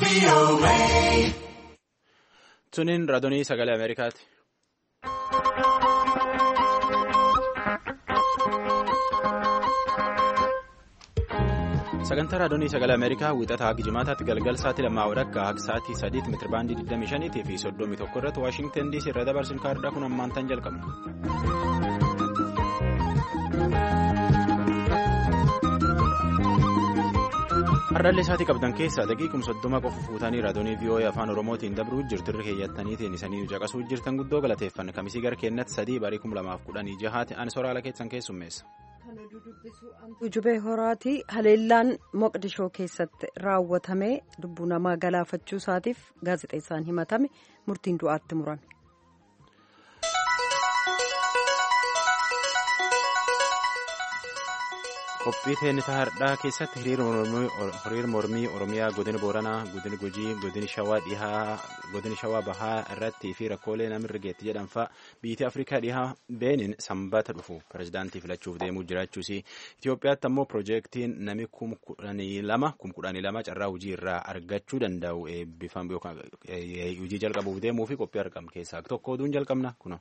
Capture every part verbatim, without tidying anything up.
Suniin raadiyoo sagalee Ameerikaati. Sagantaa raadiyoo sagalee Ameerikaa wiixataa hanga jimaataatti galgal sa'aatii lamaa walakkaa hanga sa'aatii sadiitti meetirabaandii digdamii shanii fi soddomii tokko irratti Waashingtan D C irraa dabarsuun kaardhaa kun ammaan tan jalqabna. Hardhallee isaatii qabdan keessaa daqiiquma soddoma qofa fuutanii raadiyoo V O A afaan Oromootiin dabruu jirturri keeyyataniitiin isanii caqasuu jirtan guddoo galateeffanna kamisii gara keennatti sadii barii kuma lamaaf kudhanii jahaati ani soraala keessan keessummeessa. Ujubee horaati haleellaan Moqdishoo keessatti raawwatamee lubbuu namaa galaafachuu isaatiif gaazexeessaan himatame murtiin du'aatti murame. Qophii teennisaa hardhaa keessatti hiriira mormii Oromiyaa godina Booranaa, godina Gujii, godina Shawaa dhihaa, godina Shawaa Bahaa irratti fi rakkoolee namirra geetti jedhan fa'a biyyi Afrikaa dhihaa Beenin sanbata dhufu pirezidaantii filachuuf deemuu jiraachuusi. Itoophiyaatti ammoo piroojeektiin nami kum kudhanii lama kum kudhanii lama carraa hojii irraa argachuu danda'u eebbifam yookaan hojii jalqabuuf deemuu fi qophii argamu keessaa tokko oduun jalqabna kuna.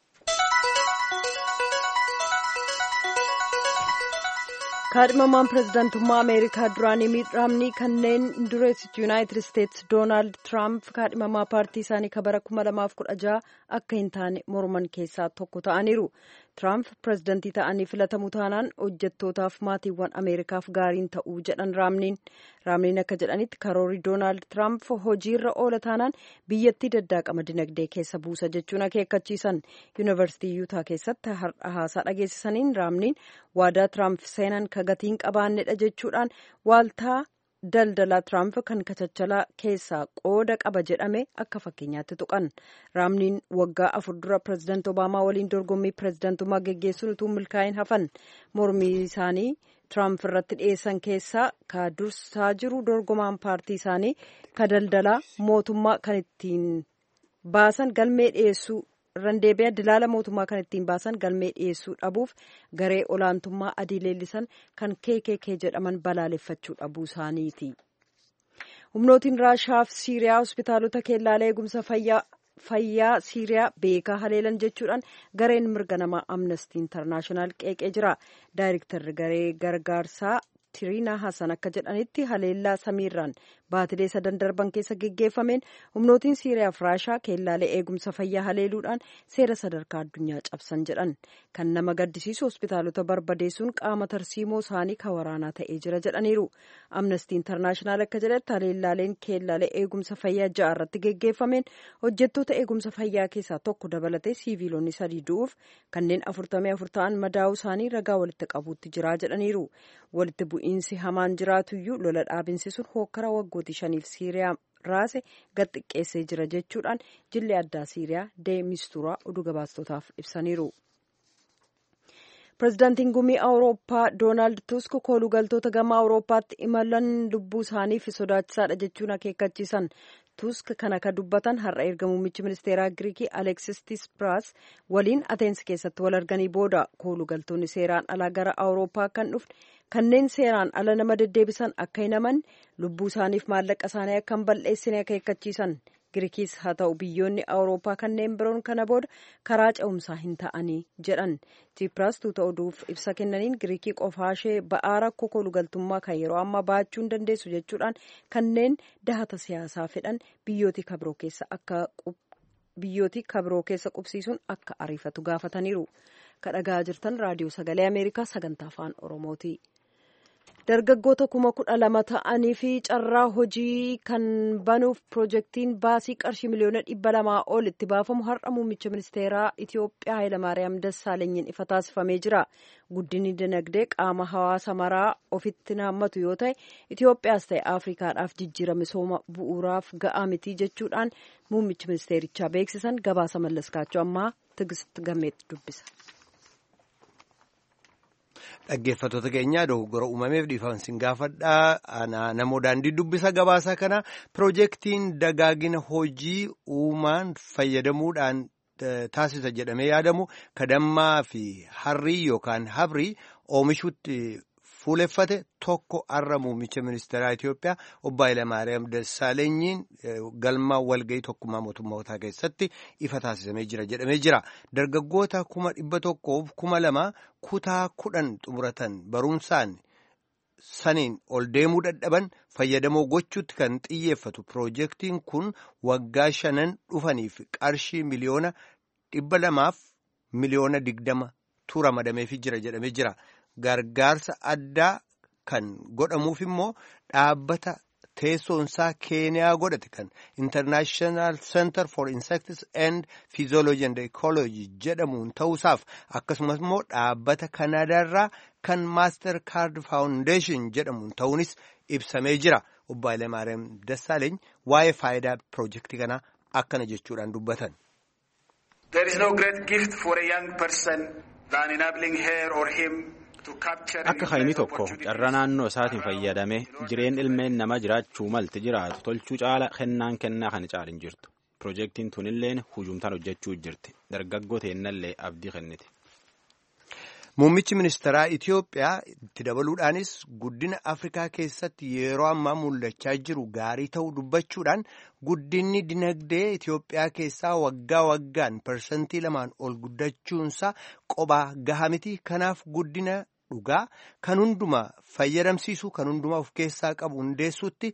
kaadhimamaan pirezidaantummaa ameerikaa duraanii miit raamnii kanneen dureessichi yuunaayitid isteetsi doonaald tiraamp kaadhimamaa paartii isaanii kabara kuma lamaaf kudha jaha akka hin taane morman keessaa tokko ta'aniiru. Tiraamp pirezidaantii ta'anii filatamuu taanaan hojjettootaaf maatiiwwan ameerikaaf gaariin ta'uu jedhan raamniin. Raamniin akka jedhanitti karoorri doonaald tiraamp hojiirra oola taanaan biyyattii daddaaqama dinagdee keessa buusa jechuun akeekkachiisan. Yuunivarsiitii yuutaa keessatti har'a haasaa dhageessisaniin raamniin waadaa tiraamp seenan ka gatiin qabaannedha jechuudhaan waaltaa daldalaa tiraamp kan kachachalaa keessaa qooda qaba jedhame akka fakkeenyaatti tuqan. Raamniin waggaa afur dura pirezidaanti Obaamaa waliin dorgommii pirezidaantummaa geggeessuun utuu milkaa'in hafan mormii isaanii tiraamp irratti dhiyeessan keessaa ka dursaa jiru dorgomaan paartii isaanii ka daldalaa mootummaa kan ittiin baasan galmee dhiyeessuu randeebiyaa dilaala mootummaa kan ittiin baasan galmee dhiyeessuu dhabuuf garee olaantummaa adii leellisan kan K K K jedhaman balaaleffachuu dhabuu isaaniiti. Humnootiin Raashaa fi Siiriyaa hospitaalota keellaalee eegumsa fayyaa Siiriyaa beekaa haleelan jechuudhaan gareen mirga namaa Amnesty International qeeqee jira. Daayirektarri garee gargaarsaa Tiriinaa Hassan akka jedhanitti haleellaa samiirraan baatilee sadan darban keessa geggeeffameen humnootiin Siiriyaa fi Raashaa keellaalee eegumsa fayyaa haleeluudhaan seera sadarkaa addunyaa cabsan jedhan. Kan nama gaddisiisu hospitaalota barbadeessuun qaama tarsiimoo isaanii ka waraanaa ta'ee jira jedhaniiru. Amnesty International akka jedhetti haleellaaleen keellaalee eegumsa fayyaa ja'a irratti geggeeffameen hojjettoota eegumsa fayyaa keessaa tokko dabalatee siiviilonni sadii du'uuf kanneen afurtamii afur ta'an madaa'uu isaanii ragaa walitti qabuutti jira jedhaniiru. Walitti bu'iinsi hamaan jiraatuyyuu lola dhaabinsi sun hookkara waggooti shaniif Siiriyaa raase gad xiqqeessee jira jechuudhaan jilli addaa Siiriyaa deemistuuraa oduu gabaastotaaf ibsaniiru. Pirezidaantiin gumii Awurooppaa Doonaald Tusk koolugaltoota gama Awurooppaatti imalan lubbuu isaaniif sodaachisaadha jechuun akeekkachiisan. Tusk kana ka dubbatan har'a erga muummichi ministeeraa Giriikii Aleksis Tispiraas waliin Ateensi keessatti wal arganii booda koolugaltoonni seeraan alaa gara Awurooppaa kan dhufne kanneen seeraan ala nama deddeebisan akka hin amanne lubbuu isaaniif maallaqa isaanii akka hin balleessine akeekkachiisan. Giriikiis haa ta'u biyyoonni Awurooppaa kanneen biroon kana booda karaa ce'umsaa hin ta'anii jedhan. Tispiraas tuuta oduuf ibsa kennaniin Giriikii qofaashee ba'aa rakkoo koolugaltummaa kan yeroo ammaa baachuu hin dandeessu jechuudhaan kanneen dahata siyaasaa fedhan biyyooti kabiroo keessa akka biyyooti kabiroo keessa qubsiisuun akka ariifatu gaafataniiru. Kadhagaa jirtan raadiyoo sagalee Ameerikaa sagantaa afaan Oromooti. Dargaggoota kuma kudha lama ta'anii fi carraa hojii kan banuuf piroojeektiin baasii qarshii miliyoona dhibba lamaa ol itti baafamu har'a muummicha ministeeraa Itoophiyaa Hayilamaariyaam Dassaalenyiin ifa taasifamee jira. Guddinni dinagdee qaama hawaasa maraa ofitti naammatu yoo ta'e Itoophiyaas ta'e Afrikaadhaaf jijjiirama misooma bu'uuraaf ga'aa miti jechuudhaan muummichi ministeerichaa beeksisan. Gabaasa mallaskaachuu ammaa Tigist Gammeetti dubbisa. Dhaggeeffattoota keenyaa dogoggora uumameef dhiifama isin gaafadhaa. Namoo daandii dubbisa gabaasa kana piroojeektiin dagaagina hojii uumaan fayyadamuudhaan taasisa jedhamee yaadamu kadammaa fi harrii yookaan habrii oomishuutti fuuleffate tokko har'a muummicha ministeeraa Itoophiyaa obbo Hayilamaariyaam Dassaalenyiin galma walgahii tokkummaa mootummootaa keessatti ifa taasisamee jira jedhamee jira. Dargaggoota kuma dhibba tokkoof kuma lama kutaa kudhan xumuratan barumsaan saniin ol deemuu dadhaban fayyadamoo gochuutti kan xiyyeeffatu piroojeektiin kun waggaa shanan dhufaniif qarshii miliyoona dhibba lamaaf miliyoona digdama ramadameefii jira jedhamee jira. Gargaarsa addaa kan godhamuuf immoo dhaabbata teessoonsaa Keeniyaa godhate kan International Center for Insects and Physiology and Ecology jedhamuun ta'uusaaf akkasumas immoo dhaabbata Kanaadaarraa kan Master Card Foundation jedhamuun ta'uunis ibsamee jira. Obbo Hayilamaariyaam Dassaaleeny waa'ee faayidaa piroojeektii kanaa akkana jechuudhaan dubbatan. There is no great gift for a young person than enabling her or him to capture. Akka hayni tokko carra naannoo isaatiin fayyadamee jireen ilmeen nama jiraachuu malte jiraatu tolchuu caala kennaan kennaa kan caalin jirtu. Piroojeektiin tunilleen hujumtaan hojjechuu jirti. Dargaggoo teennallee abdii kenniti. Muummichi ministeeraa Itoophiyaa itti dabaluudhaanis guddina Afrikaa keessatti yeroo ammaa mul'achaa jiru gaarii ta'uu dubbachuudhaan guddinni dinagdee Itoophiyaa keessaa waggaa waggaan parsantii lamaan ol guddachuunsaa qobaa gahaa miti. Kanaaf guddina dhugaa kan hundumaa fayyadamsiisu kan hundumaa of keessaa qabu hundeessuutti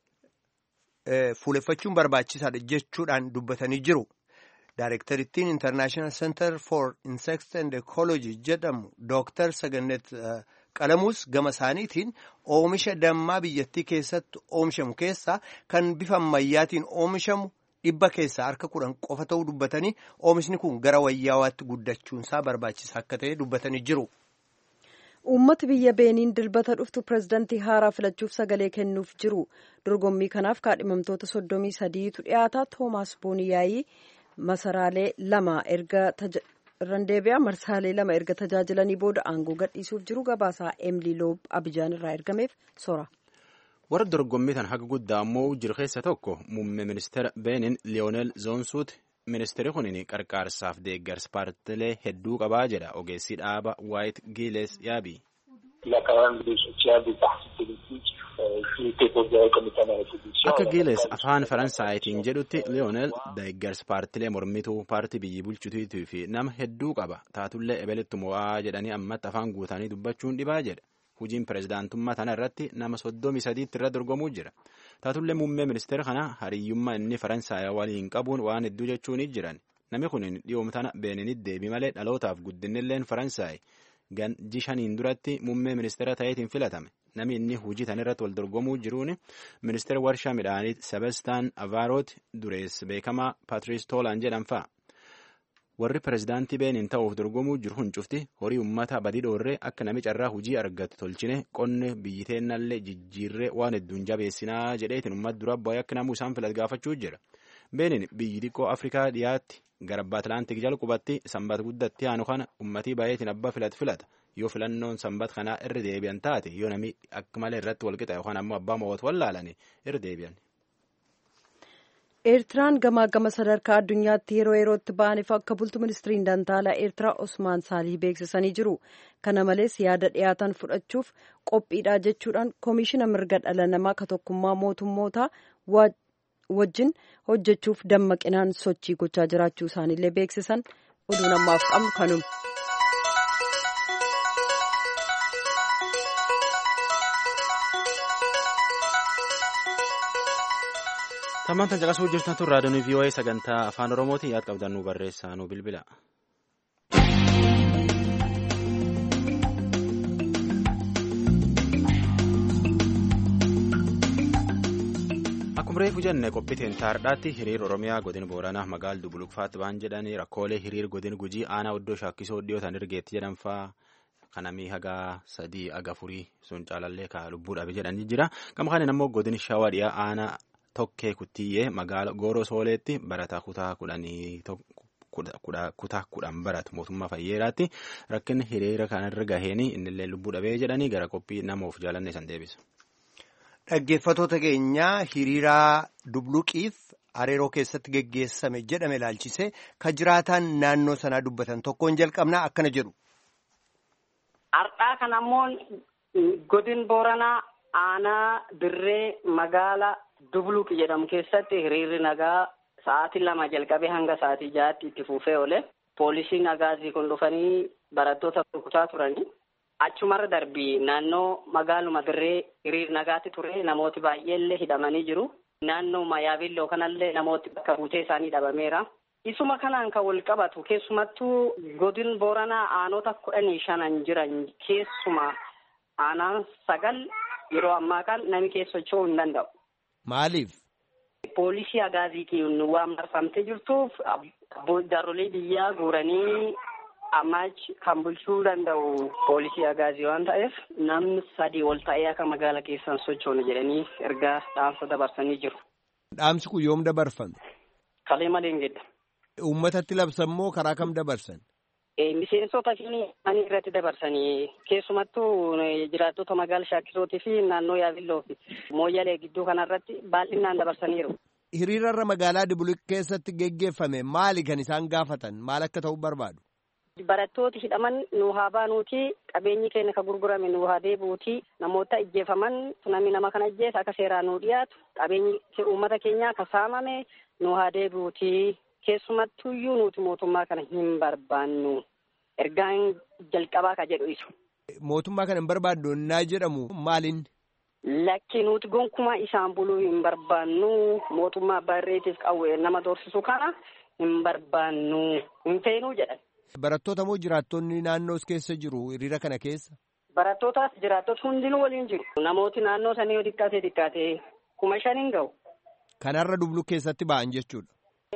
fuuleffachuun barbaachisaadha jechuudhaan dubbatanii jiru. Daareektarittiin International Center for Insects and Ecology jedhamu Dooktar Sagannet Qalamuus gama isaaniitiin oomisha dammaa biyyattii keessatti oomishamu keessaa kan bifa ammayyaatiin oomishamu dhibba keessaa harka kudhan qofa ta'uu dubbatanii oomishni kun gara wayyaawaatti guddachuunsaa barbaachisaa akka ta'e dubbatanii jiru. Uummati biyya Beeniin dilbata dhuftu pirezidantii haaraa filachuuf sagalee kennuuf jiru. Dorgommii kanaaf kaadhimamtoota soddomii sadiitu dhiyaata. Toomaas Booniyaayii masaraalee lama erga randeebiyaa marsaalee lama erga tajaajilanii booda aangoo gadhiisuuf jiru. Gabaasaa Emilii Loob Abijaan irraa ergameef sora. Warra dorgommii tan haga guddaa ammoo jiru keessa tokko muummee ministeera Beeniin Liyoonel Zoonsuuti. Ministeerri kunin qarqaarsaaf deeggarsa paartilee hedduu qabaa jedha ogeessi dhaaba Waayit Giiles Yaabii. Akka Giiles afaan Faransaayitiin jedhutti Liyoonel deeggarsa paartilee mormituu paartii biyyi bulchituutii fi nama hedduu qaba. Taatullee ebeletti mo'aa jedhanii ammatti afaan guutanii dubbachuun dhibaa jedha. Hojiin pirezidaantummaa tana irratti nama soddomii sadiitti irra dorgomuu jira. Taatullee muummee ministeera kana hariyyummaa inni Faransaaya waliin qabuun waan hedduu jechuun jiran. Namni kun dhiyooma tana Beeniinitti deebii malee dhalootaaf guddinilleen Faransaay ganji shaniin duratti muummee ministeera ta'eetiin filatame. Namni inni hojii tan irratti wal dorgomuu jiruun ministeera warshaa midhaanii Sebastaan Avaaroot dureessa beekamaa Paatiriis Toolaan jedhan fa'a. Warri pirezidaantii Beeniin ta'uuf dorgomuu jiru kun cufti horii uummata badii dhoorree akka nami carraa hojii argatu tolchine qonne biyyi teennallee jijjiirree waan hedduun jabeessinaa jedheetiin uummata dura bu'ee akka namuu isaan filatu gaafachuu jira. Beeniin biyyi xiqqoo Afrikaa dhiyaatti garba Atlaantik jala qubatti sanbata guddatti aanu kana uummatii baay'eetiin abbaa filatu filata. Yoo filannoon sanbata kanaa irra deebi'an taate yoo namni akka malee irratti walqixa yookaan ammoo abbaa mo'atu wallaalanii irra deebi'an. Eertiraan gamaa gama sadarkaa addunyaatti yeroo yerootti ba'aniif akka bultu ministiriin dantaalaa Eertiraa Osmaan Saalih beeksisanii jiru. Kana malees yaada dhiyaatan fudhachuuf qophiidha jechuudhaan koomishina mirga dhala namaa ka tokkummaa mootummootaa wajjin hojjechuuf dammaqinaan sochii gochaa jiraachuu isaaniillee beeksisan. Oduu namaaf qabnu kanuma. Tammaan tan caqasuu jirtan tun raadiyoon V O A sagantaa afaan Oromootiin yaad qabdan nu barreessaa nu bilbila. Akkuma reefu jenne qophiiteen taardhaatti hiriir Oromiyaa godina Booranaa magaal Dubulukfaatti baan jedhanii rakkoolee hiriir godina Gujii aanaa oddoo shaakkisoo dhiyootan ergeetti jedhanfaa kanamii hagaa sadii aga furii sun caalallee ka lubbuudhaaf jedhanii jira. Gama kanin ammoo godina Shawaa dhiyaa aanaa Tokkee Kuttiyyee magaala Gooroo Sooleetti barataa kutaa kudhanii kutaa kudhan baratu mootummaa Fayyeeraatti rakkinni hiriira kanarra gaheen innillee lubbuu dhabee jedhanii gara qophii namoof jaalanne san deebisu. Dhaggeeffatoota keenyaa hiriiraa Dubluqiif Areeroo keessatti geggeessame jedhame ilaalchise ka jiraataan naannoo sanaa dubbatan tokkoon jalqabnaa akkana jedhu. Har'aa kanammoo Godin Booranaa aanaa dirree magaala Dubluuq jedhamu keessatti hiriirri nagaa sa'aatii lama jalqabee hanga sa'aatii ja'aatti itti fufee oole. Poolisiin agaazii kun dhufanii barattoota rukutaa turanii. Achumarra darbii naannoo magaaluma dirree hiriir nagaatti ture namooti baay'eellee hidhamanii jiru. Naannoo Mayaabilloo kanallee namooti bakka buutee isaanii dhabameera. Isuma kanaan kan wal qabatu keessumattuu godin Booranaa aanota kudhanii shanan jiran keessuma aanaan sagal yeroo ammaa kan namni keessa socho'uu hin danda'u. Maaliif? Poolisii agaaziitiin waan marfamtee jirtuuf jaarsolee biyyaa guuranii ammaach kan bulchuu danda'u poolisii agaazii waan ta'eef namni sadii ol ta'ee akka magaala keessan sochoonu jedhanii ergaa dhaamsa dabarsanii jiru. Dhaamsi kun yoom dabarfame? Kalee maleen jedha. Uummatatti labsan moo karaa kam dabarsan? Miseensota fi ani irratti dabarsanii keessumattuu jiraattota magaala Shaakkisootii fi naannoo Yaabilloo fi Mooyyalee gidduu kanarratti baay'inaan dabarsaniiru. Hiriirarra magaalaa Dubuluq keessatti geggeeffame maali kan isaan gaafatan? Maal akka ta'u barbaadu? Barattooti hidhaman nuu haa baanuuti, qabeenyi keenya ka gurgurame nuu haa deebuuti, namoota ijjeefaman namni nama kana ijjeessa akka seeraan nuu dhiyaatu, qabeenyi uummata keenyaa ka saamame nuu haa deebuuti. Keessumattuyyuu nuti mootummaa kana hin barbaannu. Ergaan jalqabaa ka jedhu isu. Mootummaa kana hin barbaannu naa jedhamu maaliin? Lakki nuti gonkumaa isaan buluu hin barbaannu. Mootummaa barreetiif qawwee nama doorsisu kana hin barbaannu. Hin feenuu jedhan. Barattoota moo jiraattonni naannoo keessa jiru hiriira kana keessa? Barattootaas jiraattota hundinuu waliin jiru. Namooti naannoo sanii xiqqaatee xiqqaatee kuma shan hin ga'u. Kanarra Dubuluq keessatti ba'an jechuudha.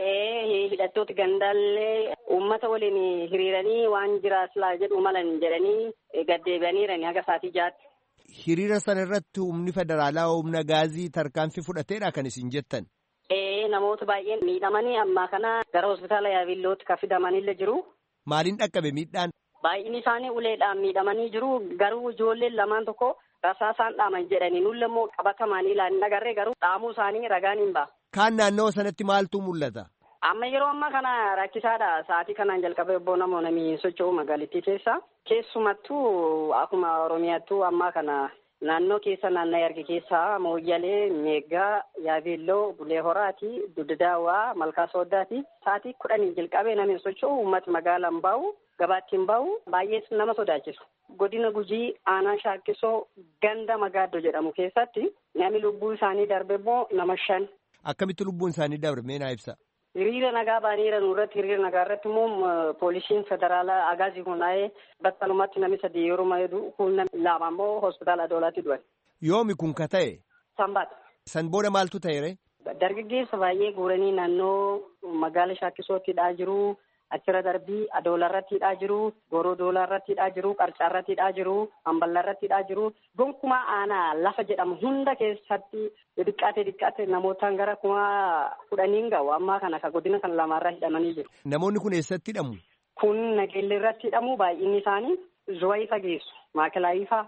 Ee hidhattooti gandaallee uummata waliin hiriiranii waan jiraaslaa jedhu malan jedhanii gaddeebi'aniirani haga sa'aatii ja'aatti. Hiriira sana irratti humni federaalaa humna gaazii tarkaanfii fudhateedha kan isin jettan? Ee namoota baay'een miidhamanii ammaa kana gara hospitaala Yaabillootti kan fidamanillee jiru. Maaliin dhaqqabe miidhaan? Baay'inni isaanii uleedhaan miidhamanii jiru. Garuu ijoolleen lamaan tokko rasaasaan dhaaman jedhanii nulle immoo qabatamaan ilaalin agarree garuu dhaamuu isaanii ragaan hin ba'a. Kaan naannoo sanatti maaltu mul'ata? Amma yeroo ammaa kana rakkisaadha. Sa'aatii kanaan jalqabee obbo namoo namni socho'u magaalattii keessa. Keessumattuu akkuma Oromiyaattuu ammaa kana naannoo keessa naannoo Yargi keessa Mooyyalee, Meeggaa, Yaabelloo, Bulee Horaati, Duddaawaa, Malkaa Sooddaati. Sa'aatii kudhanii jalqabee namni socho'u uummati magaalaan bahu, gabaattiin bahu baay'ee nama sodaachisu. Godina Gujii aanaa Shaakkisoo ganda Magaaddoo jedhamu keessatti namni lubbuu isaanii darbe immoo nama shan. Akkamitti lubbuun isaanii darbe mee naa ibsa? Hiriira nagaa baaniira nurratti hiriira nagaa irratti immoo poolisiin federaalaa agaazii hundaa'ee battalumatti namni sadii yeroo mayeedu kun lama immoo hospitaala Adoolaatti du'an. Yoomi kun ka ta'e? Sanbaata. San booda maaltu ta'e? Dargaggeessa baay'ee guuranii naannoo magaala Shaakkisoottidhaa jiru. Achirra darbii Adoolarrattiidhaa jiru, Goroo Doolarrattiidhaa jiru, Qarcaarrattiidhaa jiru, Hamballarrattiidhaa jiru. Gonkumaa aanaa lafa jedhamu hunda keessatti xiqqaate xiqqaate namootaan gara kuma kudhaniin ga'u ammaa kana ka godina kan lamaarraa hidhamanii jiru. Namoonni kun eessatti hidhamu? Kun Nageellee irratti hidhamu baay'inni isaanii Zuwayii fageessu, Maakalaayii fa'a.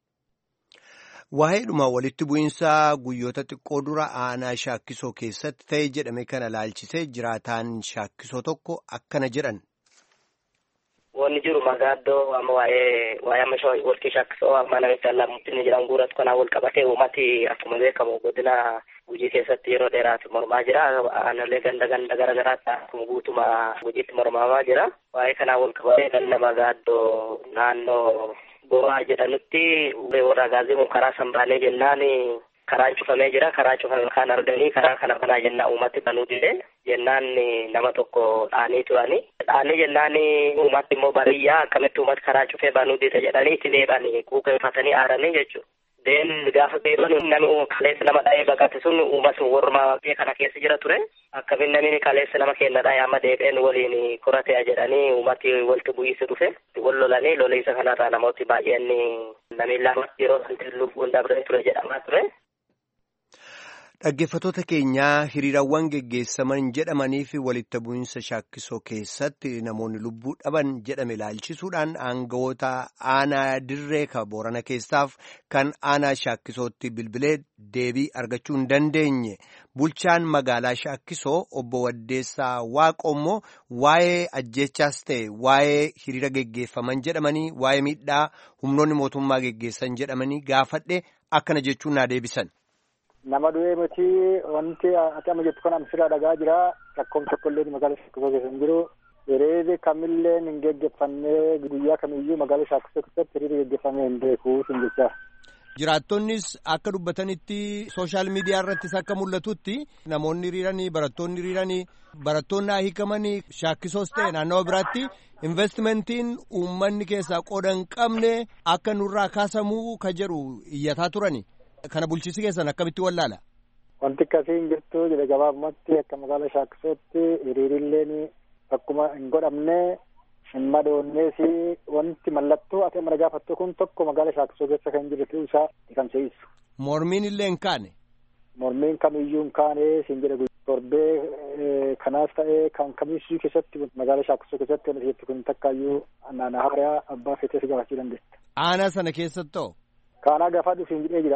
Waa'eedhuma walitti bu'iinsaa guyyoota xiqqoo dura aanaa Shaakkisoo keessatti ta'e jedhame kana laalchisee jiraataan Shaakkisoo tokko akkana jedhan. Wanni jiru Magaaddoo amma waa'ee waa'ee amma walqii Shaakkisoo amma namicha allamuutti ni jedhan guuratu kanaan wal qabatee uummati akkuma beekamu godina Gujii keessatti yeroo dheeraatu mormaa jira. Aanaalee ganda ganda gara garaatti akkuma guutuma Gujiitti mormamaa jira. Waa'ee kanaan wal qabatee ganda Magaaddoo naannoo Booraa jedhanutti warra agaazii kun karaa sanbaalee jennaan karaan cufamee jira. Karaa cufame kan arganii karaa kana banaa jennaan uummatti banuu dide jennaan nama tokko dhaanii turani. Dhaanii jennaan uummatti immoo bariyyaa akkamitti uummatti karaa cufee banuu dide jedhanii itti deebanii quuqeeffatanii aaranii jechuudha. Deen gaafa deeban namni kaleessa nama dha'ee baqate sun uummata warmaa kana keessa jira ture. Akkamiin namni kaleessa nama kenna dha'ee amma deebi'een waliin koratee jedhanii uummati walitti bu'iinsa dhufe. Wal lolanii loliinsa kanarraa namooti baay'een namni lama yeroo sanatti lubbuun dabree ture jedhamaa ture. Dhaggeeffattoota keenyaa hiriirawwan geggeessaman jedhamanii fi walitti bu'iinsa shaakkisoo keessatti namoonni lubbuu dhaban jedhame ilaalchisuudhaan aangawoota aanaa dirree ka boorana keessaaf kan aanaa shaakkisootti bilbilee deebii argachuu hin dandeenye. Bulchaan magaalaa shaakkisoo obbo Waddeessaa Waaqoo immoo waa'ee ajjeechaas ta'e waa'ee hiriira geggeeffaman jedhamanii waa'ee miidhaa humnoonni mootummaa geggeessan jedhamanii gaafadhe akkana jechuun naa deebisan. Nama du'ee miti wanti ati amma jettu kana amsiraa dhagaa jira. Rakkoon tokkollee magaalaa Shaakkisoo keessa hin jiru. Hiriirri kamillee hin geggeeffamnee guyyaa kamiyyuu magaalaa Shaakkisoo keessatti hiriirri geggeeffamee hin beeku sin jechaa. Jiraattonnis akka dubbatanitti sooshaal miidiyaa irrattis akka mul'atutti namoonni hiriiranii barattoonni hiriiranii barattoonni hiikamanii Shaakkisoos ta'e naannawa biraatti investimentiin uummanni keessaa qooda hin qabne akka nurraa kaasamuu ka jedhu iyyataa turani. Kana bulchiinsi keessan akkamitti wallaala? Wanti akkasii hin jirtu jedhe gabaabumatti akka magaalaa Shaakkisootti hiriirilleen akkuma hin godhamne hin madoonnees wanti mallattoo ati amma gaafattu kun tokko magaalaa Shaakkisoo keessa kan jiru ta'uu isaa kan se'isu. Mormiin illee hin kaane? Mormiin kamiyyuu hin kaane siin jedhe torbee kanaas ta'ee kan kamiyyuu keessatti magaalaa Shaakkisoo keessatti wanti jettu kun takkaayyuu naannoo haaraa abbaa feetes gaafachuu dandeessa. Aanaa sana keessatti ta'u? Kaanaa gaafa dhufiin jedhee jira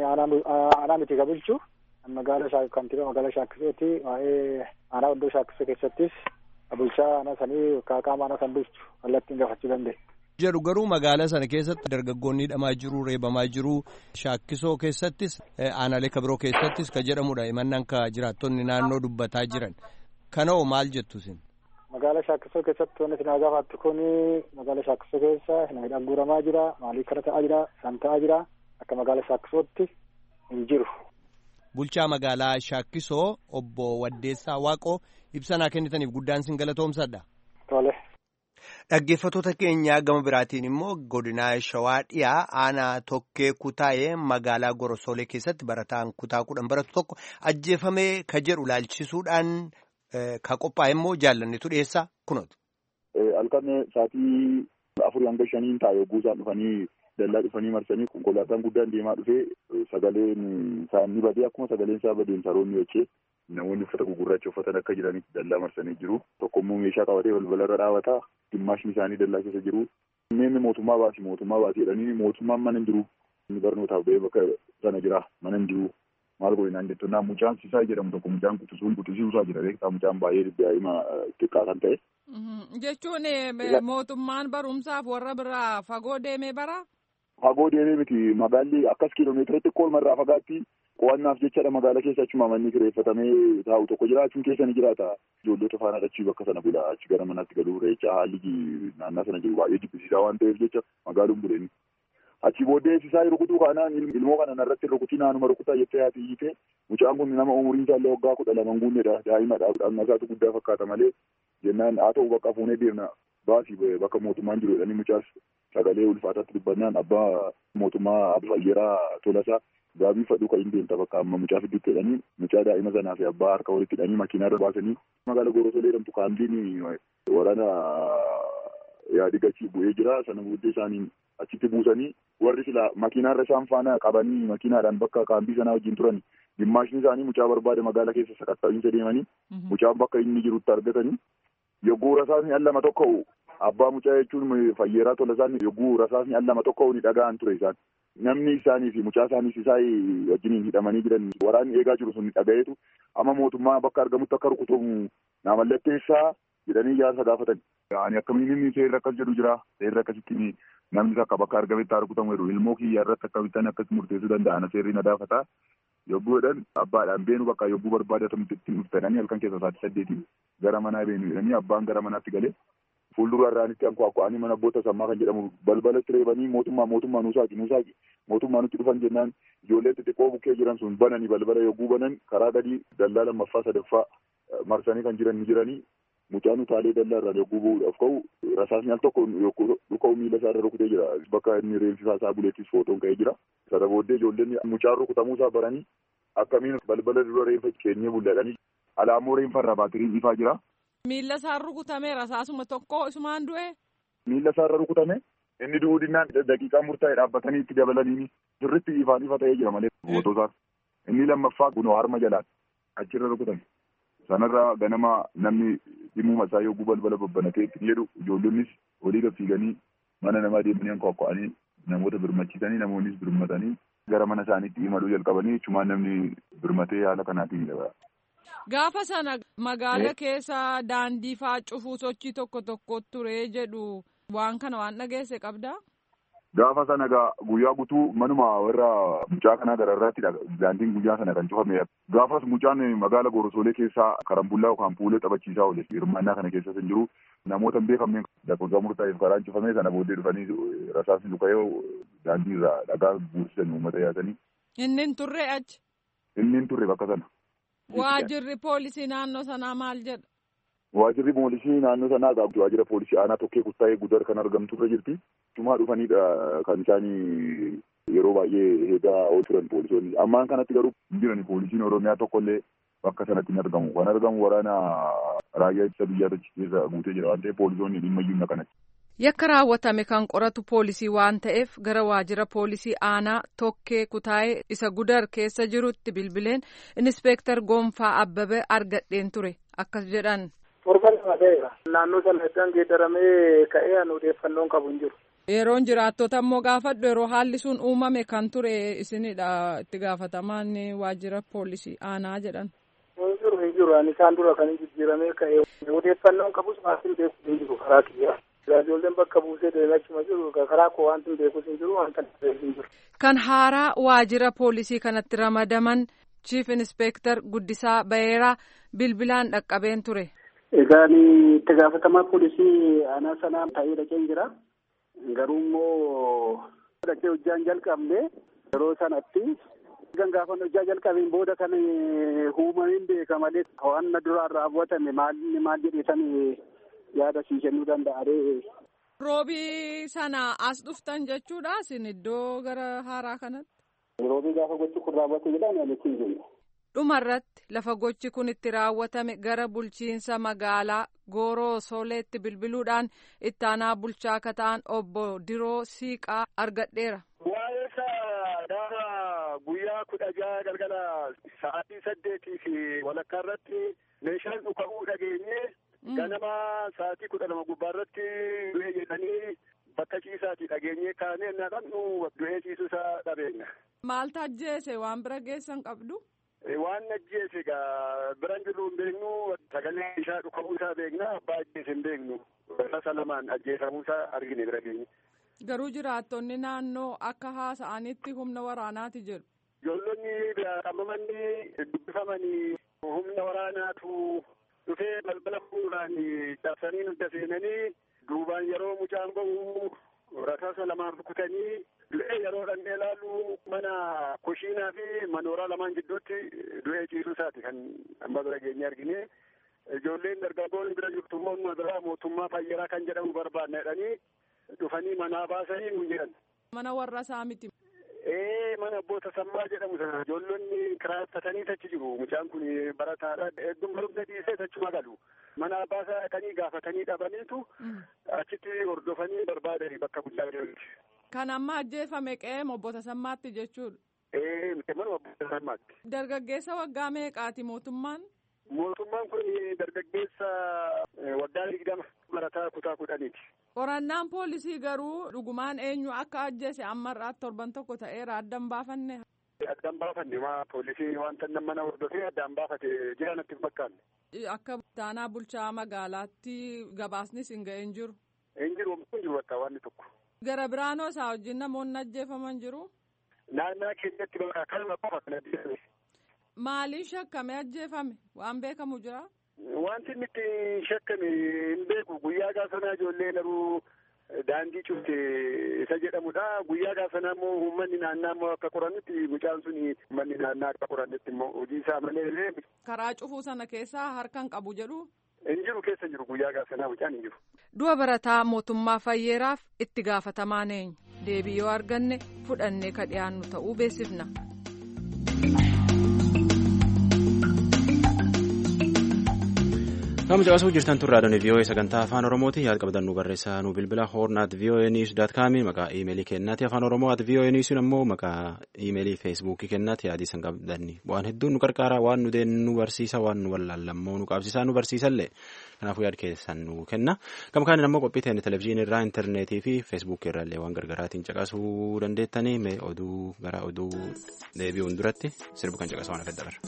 aanaa miti ka bulchu magaalaa kantiibaa magaalaa Shaakkisooti waa'ee aanaa oddoo Shaakkisoo keessattis bulchaa aanaa sanii qaama aanaa san bulchu kallattiin gaafachuu dandeenya. Jedhu garuu magaalaa sana keessatti dargaggoonni hidhamaa jiru reebamaa jiru Shaakkisoo keessattis aanaalee kabiroo keessattis ka jedhamudha himannaan ka jiraattonni naannoo dubbataa jiran kanoo maal jettu isin? Magaalaa Shaakkisoo keessatti wanti na gaafattu kun magaalaa Shaakkisoo keessa hidhaan guuramaa jira maalii kana ta'aa jira san ta'aa jira akka magaalaa Shaakkisootti hin jiru. Bulchaa magaalaa Shaakkisoo obbo Waddeessaa Waaqoo ibsanaa kennitaniif guddaan sin galatoomsadha. Tole. Dhaggeeffattoota keenyaa gama biraatiin immoo godina Shawaa dhiyaa aanaa Tokkee Kutaayee magaalaa Gorosolee keessatti barataan kutaa kudhan baratu tokko ajjeefamee ka jedhu laalchisuudhaan ka qophaa'e immoo jaallannetu dhiyeessaa kunooti. Halkan sa'aatii afurii hanga shaniin taa'ee guusaan dhufanii dallaa dhufanii marsanii konkolaataan guddaan deemaa dhufee sagaleen isaanii badee akkuma sagaleen isaa badeen saroonni jechee namoonni uffata gugurraacha uffatan akka jiranitti dallaa marsanii jiru. Tokko immoo meeshaa qabatee balbala irra dhaabataa dhimmaashni isaanii dallaa keessa jiru. Inni mootummaa baasii mootummaa baasii jedhanii mootummaan mana hin jiru. Inni barnootaaf ba'ee bakka sana jira mana hin jiru. Maal godhinaan jettu naa mucaan sisaa jedhamu tokko mucaan quxisuun quxisiisaa jira beektaa mucaan baay'ee daa'ima xiqqaa kan ta'e. Jechuun mootummaan barumsaaf warra biraa fagoo deemee bara? Fagoo deemee miti magaalli akkas kiiloomeetira xiqqoo irraa fagaatti qo'annaaf jechadha magaalaa keessa achuma manni kireeffatamee taa'u tokko jiraachuun keessa ni jiraata. Ijoollota faana achii bakka sana bula achi gara manaatti galuu reechaa haalli naannaa sana jiru baay'ee jibbisiisaa waan ta'eef jecha magaaluun buleeni. Achi booddee isaa rukutuu kanaan ilmoo kana narratti rukutii naanuma rukutaa jettee haati hiite mucaan kun nama umuriin isaa illee waggaa kudha lama guunneedha daa'imadha amma isaatu guddaa fakkaata malee jennaan haa ta'u bakka fuunee deemna baasii bakka mootummaan jiru jedhanii mucaas sagalee ulfaataatti dubbannaan abbaa mootummaa Abfayyeraa Tolasaa gaabii fadhuu kan hin deemta bakka amma mucaa fiddutti jedhanii mucaa daa'ima sanaa fi abbaa harka walitti hidhanii makiinaa irra baasanii magaalaa Gorosolee jedhamtu kaambiin waraana yaadi gachii bu'ee jira sana booddee isaaniin achitti buusanii warri sila makiinaarra isaan faana qabanii makiinaadhaan bakka kaambii sanaa wajjin turan dhimmaashni isaanii mucaa barbaade magaalaa keessa sakatta'iinsa deemanii mucaan bakka inni jirutti argatanii yogguu rasaasni al lama tokko abbaa mucaa jechuun Fayyeeraa Tolasaan yogguu rasaasni al lama tokko ni dhaga'an ture isaan namni isaanii fi mucaa isaaniis isaa wajjiniin hidhamanii jiran waraanni eegaa jiru sun dhaga'eetu amma mootummaa bakka argamutti akka rukutamu naa mallatteessaa jedhanii ijaarsa gaafatan. Ani akkamiin inni seerri akkas jedhu jira seerri akkasitti namni akka bakka argametti haa rukutamu jedhu ilmoo kiyya irratti akkamittan akkas murteessuu danda'an seerri na daafata yogguu jedhan abbaadhaan beenu bakka yogguu barbaadatamutti ittiin dhuftananii halkan keessa sa'aatii saddeetiin gara manaa beenu jedhanii abbaan gara manaatti galee fuuldura irraanitti ankuwakku'anii mana abboota sammaa kan jedhamu balbalatti reebanii mootummaa mootummaa nuusaaqi nuusaaqi mootummaa nutti dhufan jennaan ijoollee xixiqqoo bukkee jiran sun bananii balbala yogguu banan karaa gadii dallaa lammaffaa sadaffaa marsanii kan jiran ni jiranii mucaan utaalee dallaa irraa yogguu bu'uudhaaf ka'u rasaasni al tokko dhuka'u miila isaa irra rukutee jira bakka inni reenfisaa isaa buleettis footoon ka'ee jira sana booddee ijoolleen mucaan rukutamuu isaa baranii akkamiin balbala dura reenfa keenyee bulladhanii alaammoo reenfa irraa baatiriin ifaa jira. Miila isaa rukutame rasaasuma tokko isumaan du'e. Miila isaa irra rukutame inni du'uu dinnaan daqiiqaa murtaa'e dhaabbatanii itti dabalanii sirriitti ifaan ifa ta'ee jira malee footoosaaf. Inni lammaffaa kunoo harma jalaan achirra rukutame. Sanarraa ganama namni dhimma isaa yoo balbala babbanatee ittiin jedhu ijoollonnis olii gad fiiganii mana namaa deemanii hanqooqqa'anii namoota birmachiisanii namoonnis birmatanii gara mana isaaniitti imaluu jalqabanii jechumaan namni birmatee haala kanaatiin dha. Gaafa sana magaala keessa daandii fa'aa cufuu sochii tokko tokko ture jedhu waan kana waan dhageesse qabdaa? Gaafa sana guyyaa guutuu manuma warra mucaa kanaa gararraatti daandiin guyyaa sana kan cufame. Gaafas mucaan magaala Gorosoolee keessaa karambullaa yookaan puulee taphachiisaa oole. Hirmaannaa kana keessas hin jiru. Namoota hin beekamneen lakkoofsa murtaa'eef karaan cufame sana booddee dhufanii rasaasni dhuka'ee daandii irraa dhagaa buusisan uummata yaasanii. Inni hin turre achi? Inni hin turre bakka sana. Waajirri poolisii naannoo sanaa maal jedha? Waajirri poolisii naannoo sanaa gaafatu waajjira poolisii aanaa tokkee kuttaa'ee gudar kan argamtu irra jirti. Cumaa dhufanidha kan isaanii yeroo baay'ee eegaa oolu turan poolisoonni. Ammaan kanatti garuu hin jiran poolisiin Oromiyaa tokkollee bakka sanatti hin argamu. Kan argamu waraana raayyaa ittisa biyyaa achi keessa guutee jira waan ta'eef poolisoonni dhimma iyyuu kanatti. Yakka raawwatame kan qoratu poolisii waan ta'eef gara waajjira poolisii aanaa tokkee kutaa'ee isa gudar keessa jirutti bilbileen Inispeektar Goonfaa Abbabee argadheen ture akkas jedhan. Torban lama ta'eera. Naannoo sana iddaan geeddaramee ka'ee an odeeffannoon qabu hin jiru. Yeroon jiraattota immoo gaafadhu yeroo haalli sun uumame kan ture isinidha itti gaafatamaan waajjira poolisii aanaa jedhan. Hin jiru hin jiru ani isaan dura kan jijjiiramee ka'ee odeeffannoon qabus maatiin beeku hin jiru karaa kiyyaa. Ijoolleen bakka buusee deemee achuma jiru karaa koo wanti beekus hin jiru wanta hin jiru. Kan haaraa waajjira poolisii kanatti ramadaman Chief Inspector Guddisaa Bayeeraa bilbilaan dhaqqabeen ture. Egaan itti gaafatamaa poolisii aanaa sanaa ta'ee dhaqeen jira. Garuu immoo dhaqee hojjaan jalqabne yeroo sanatti kan gaafa hojjaa jalqabeen booda kan uumameen beeka malee waan duraan raawwatame maal maal jedheetan yaada sii kennuu danda'a. Roobii sana as dhuftan jechuudha isin iddoo gara haaraa kanatti? Roobii gaafa gochi kun raawwate jedhaan ani ittiin jenna. Dhumarratti lafa gochi kun itti raawwatame gara bulchiinsa magaalaa Gorosooleetti bilbiluudhaan itti aanaa bulchaa akka ta'an obbo Diroo Siiqaa argadheera. Waa'ee isaa gaafa guyyaa kudha jaha galgala sa'aatii saddeetii fi walakkaa irratti meeshaan dhuka'uu dhageenye ganama sa'aatii kudha lama gubbaa irratti du'ee jedhanii bakka ciisaatii dhageenye kaanee naqan du'ee ciisuu isaa dhabeenya. Maal ajjeese waan bira geessan qabdu? Waan ajjeese egaa biraan jirru hin beeknu sagalee isaa dhuka'uu isaa beekna abbaa ajjeese hin beeknu rasa lamaan ajjeefamuu isaa argine bira geenye. Garuu jiraattonni naannoo akka haasa'anitti humna waraanaati jedhu. Ijoollonni qabamanni dubbifamanii humna waraanaatu dhufee balbala fuudhaan cabsanii nuti seenanii duubaan yeroo mucaan bahu rasaasa lamaan rukutanii du'ee yeroo dhannee ilaallu mana kushiinaa fi manooraa lamaan gidduutti du'ee ciisuu isaati kan amma bira geenye argine. Ijoolleen dargaggoonni bira jirtu immoo biraa mootummaa fayyaraa kan jedhamu barbaadna jedhanii dhufanii manaa baasanii nu jedhan. Mana warra isaa miti. Ee mana abboota sammaa jedhamu sana ijoollonni kiraattatanii achi jiru mucaan kun barataadha hedduun barumsa dhiisee achuma galu. Mana abbaa isaa dhaqanii gaafatanii dhabaniitu achitti hordofanii barbaadanii bakka guddaa jirutti. Kan amma ajjeefame qe'ee abboota sammaatti jechuudha. Ee mana abboota sammaatti. Dargaggeessa waggaa meeqaati mootummaan? Mootummaan kun dargaggeessa waggaa digdama barataa kutaa kudhaniiti. Qorannaan poolisii garuu dhugumaan eenyu akka ajjeese ammarraatti torban tokko ta'eera addan baafanne. Addan baafanne maa poolisii wanta mana hordofee addaan baafate jira natti hin fakkaanne. Akka taanaa bulchaa magaalaatti gabaasnis hin ga'een jiru. Hin jiru hin jiru bakka waan tokko. Gara biraanoo isaa wajjin namoonni ajjeefaman jiru. Naannaa keessatti bakka kalma qofa kan ajjeefame. Maaliin shakkame ajjeefame waan beekamu jira? Wanti inni itti shakkame hin beeku guyyaa gaafanaa ijoollee garuu daandii cufte isa jedhamudha. Guyyaa gaafanaa immoo uummanni naannaa immoo akka qorannutti mucaan suni uummanni naannaa akka qorannutti immoo hojii isaa malee. Karaa cufuu sana keessaa harkaan qabu jedhu? Hin jiru keessa jiru guyyaa gaafanaa mucaan hin jiru. Du'a barataa mootummaa fayyeeraaf itti gaafatamaan eenyu? Deebii yoo arganne fudhannee ka dhiyaannu ta'uu beeksifna. Kama caqasuu jirtan turraadhaan V O A sagantaa afaan Oromooti yaada qabdan nu barreessaa nu bilbila hornaat V O A news dot com maqaa iimeelii kennaati afaan Oromoo at V O A news ammoo maqaa iimeelii feesbuukii kennaati yaadii san qabdanni waan hedduun nu qarqaara waan nu deen nu barsiisa waan nu wallaallammoo nu qaabsisaa nu barsiisallee kanaafuu yaada keessan nu kenna gama kaaniin ammoo qophii ta'e televizyiinii irraa intarneetii fi feesbuukii irraallee waan gargaraatiin caqasuu dandeettanii mee oduu gara oduu deebi'uun duratti sirbu kan caqasa waan akka dabarra.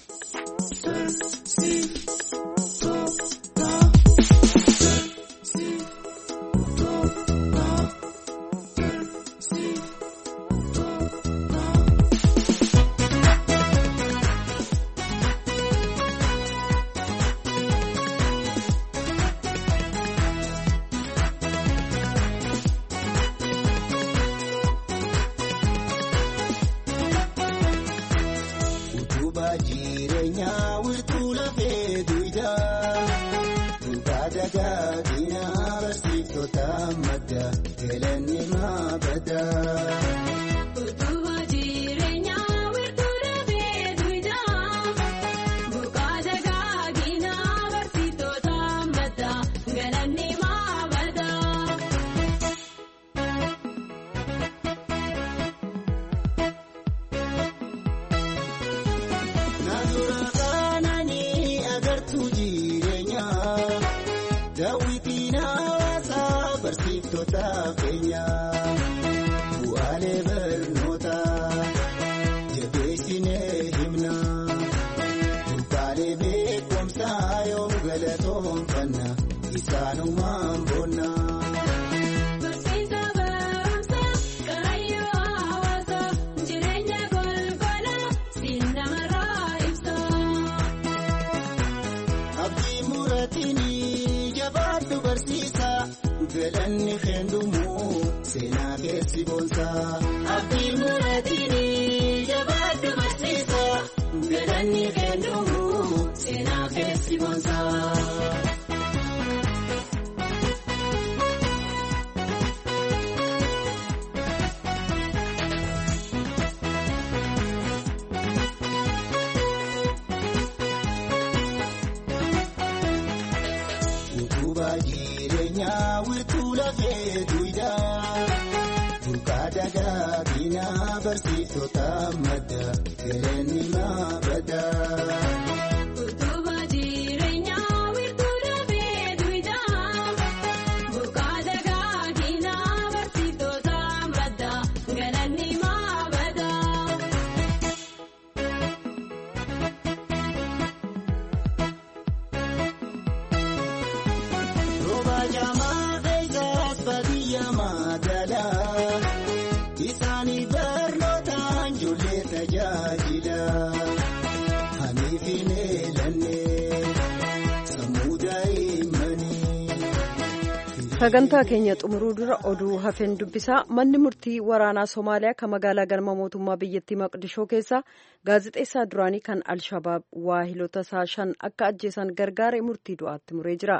sagantaa keenya xumuruu dura oduu hafeen dubbisaa manni murtii waraanaa Somaaliyaa kan magaalaa galma mootummaa biyyattii Maqdishoo keessa gaazexeessaa duraanii kan Alshabaab waahilota isaa shan akka ajjeesan gargaaree murtii du'aatti muree jira.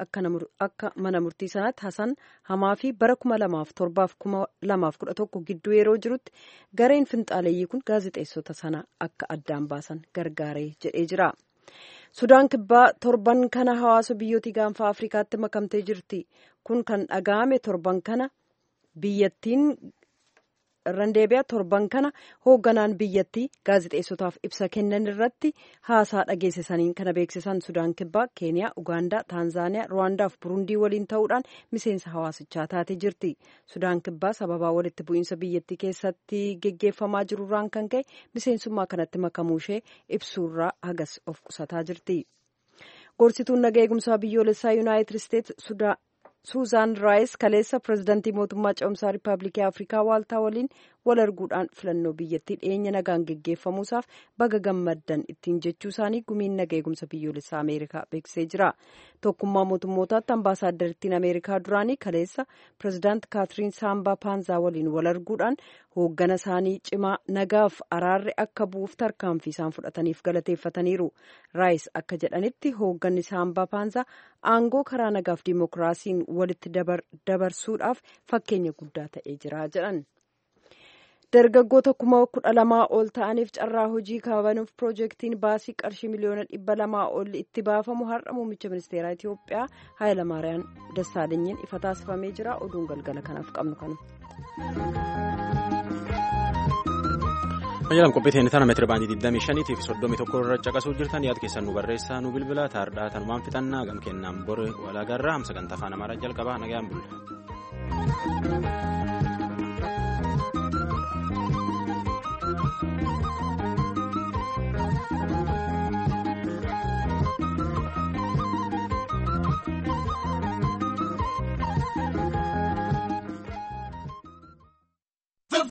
Akka mana murtii sanaatti Hasan Hamaa fi bara kuma lamaaf torbaaf kuma lamaaf kudha tokko gidduu yeroo jirutti gareen finxaaleeyyii kun gaazexeessota sana akka addaan baasan gargaaree jedhee jira. Sudaan kibbaa torban kana hawaasa biyyooti gaanfa Afrikaatti makamtee jirti. Kun kan dhaga'ame torban kana biyyattiin Randeebiyaa torban kana hoogganaan biyyattii gaazexeessotaaf ibsa kennan irratti haasaa dhageessisaniin kana beeksisan Sudaan kibbaa Keeniyaa, Ugaandaa, Taanzaaniyaa, Ruwaandaa fi Burundii waliin ta'uudhaan miseensa hawaasichaa taatee jirti. Sudaan kibbaa sababaa walitti bu'iinsa biyyattii keessatti geggeeffamaa jirurraan kan ka'e miseensummaa kanatti makamuu ishee ibsuurraa hagas of qusataa jirti. Gorsituun nagaa eegumsaa biyyoolessaa Yuunaayitid Isteets Suuzaan Raayis kaleessa pirezidantii mootummaa ce'umsaa Riippaabilikii Afrikaa Waaltaa waliin wal arguudhaan filannoo biyyattii dhiyeenya nagaan geggeeffamuusaaf baga gammaddan ittiin jechuu isaanii gumiin nagaa eegumsa biyyoolessaa Ameerikaa beeksisee jira. Tokkummaa mootummootaatti ambaasaaddariittiin Ameerikaa duraanii kaleessa pirezidaant Kaatiriin Saambaa Paanzaa waliin wal arguudhaan hooggana isaanii cimaa nagaaf araarri akka bu'uuf tarkaanfii isaan fudhataniif galateeffataniiru. Raayis akka jedhanitti hoogganni Saambaa Paanzaa aangoo karaa nagaaf diimokiraasiin walitti dabarsuudhaaf fakkeenya guddaa ta'ee jira jedhan. dargaggoota kuma kudha lamaa ol ta'aniif carraa hojii kabanuuf piroojeektiin baasii qarshii miliyoona dhibba lamaa ol itti baafamu har'a muummicha ministeeraa Itoophiyaa Hayilamaariyaam Dassaalenyiin ifa taasifamee jira. Oduun galgala kanaaf qabnu kanu. Ayyalam qophiitiin tana meetira baandii digdamii shanii fi soddomii tokko irra caqasuu jirtan yaada keessan nu barreessaa nu bilbila taardhaa tanumaan fixannaa gam kennaan bor walaagarraa hamsa gantaa afaan amaaraa jalqabaa nagaan bulla.